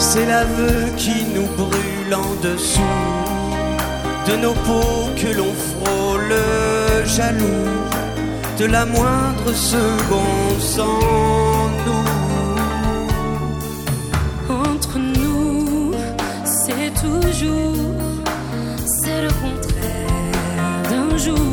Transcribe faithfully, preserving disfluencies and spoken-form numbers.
C'est l'aveu qui nous brûle en dessous de nos peaux que l'on frôle jaloux de la moindre seconde sans nous. Entre nous, c'est toujours, c'est le contraire d'un jour.